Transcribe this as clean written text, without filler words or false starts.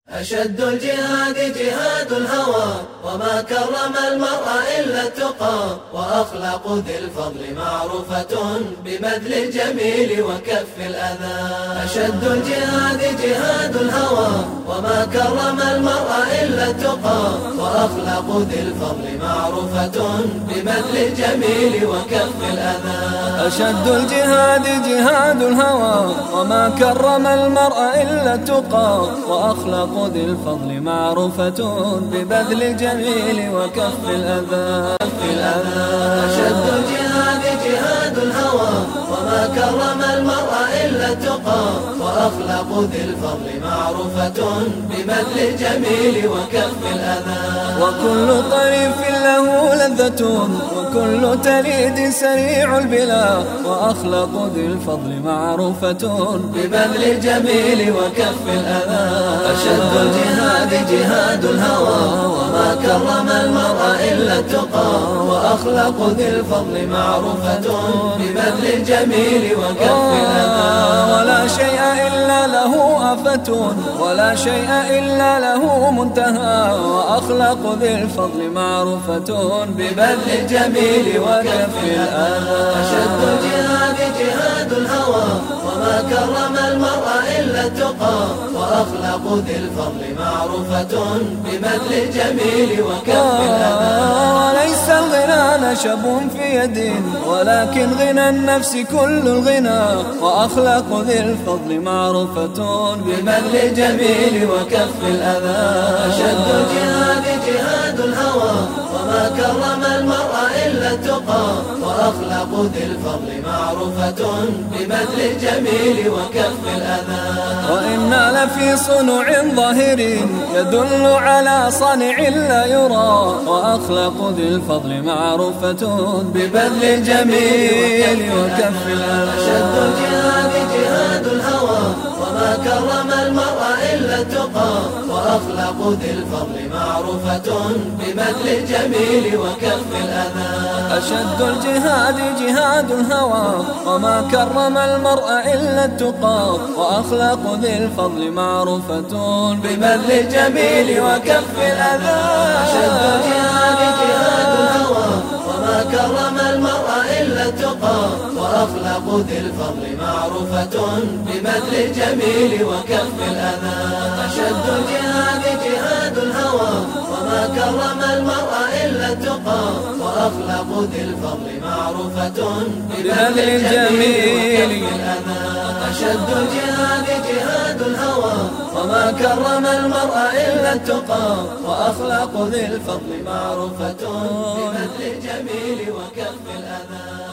أشد الجهاد جهاد الهوى، وما كرم المرء إلا التقى، وأخلاق ذي الفضل معروفة ببذل الجميل وكف الأذى. أشد الجهاد جهاد الهوى، وما كرم المرء إلا التقى، وأخلاق ذي الفضل معروفة ببذل الجميل وكف الأذى. أشد الجهاد جهاد الهوى، وما كرم المرء إلا التقى، وأخلاق ذي الفضل معروفة ببذل الجميل وكف الأذى. أشد الجهاد جهاد الهوى، وما كرم المرء إلا التقى، وأخلاق ذي الفضل معروفة ببذل الجميل وكف الأذى. وكل طريف له لذة، وكل تليد سريع البلا، وأخلاق ذي الفضل معروفة ببذل الجميل وكف الأذى. أشد الجهاد جهاد الهوى، وما كرم المرء إلا التقى، وأخلاق ذي الفضل معروفة ببذل الجميل وكف الأذى. ولا شيء إلا له آفة، ولا شيء إلا له منتهى، وأخلاق ذي الفضل معروفة ببذل الجميل وكف الأذى. أشد الجهاد جهاد الهوى، وما كرم المرء إلا التقى، وأخلاق ذي الفضل معروفة ببذل الجميل وكف الأذى. وليس الغنى نشب في يد، ولكن غنى النفس كل الغنى، وأخلاق ذي الفضل معروفة ببذل الجميل وكف الأذى. أشد الجهاد جهاد الهوى، وما كرم المرء إلا التقى، وأخلاق ذي الفضل معروفة ببذل الجميل وكف الأذى. وإنا لفي صنع ظاهر يدل على صنع لا يرى، وأخلاق ذي الفضل معروفة ببذل الجميل وكف الأذى. أشد الجهاد جهاد الهوى، وما كرم المرء إلا التقى، وأخلاق ذي الفضل معروفة ببذل الجميل وكف الأذى. أشد الجهاد جهاد الهوى، وما كرم المرء إلا التقى، وأخلاق ذي الفضل معروفة ببذل الجميل وكف الأذى. أشد الجهاد جهاد الهوى، وما كرم المرء إلا التقى، وأخلاق ذي الفضل معروفة ببذل الجميل وكف الأذى. أشد الجهاد جهاد الهوى، وما كرم المرء إلا التقى، وأخلاق ذي الفضل معروفة ببذل الجميل وكف الأذى. أشد الجهاد جهاد الهوى، وما كرم المرء إلا التقى، وأخلاق ذي الفضل معروفة ببذل الجميل وكف الأذى.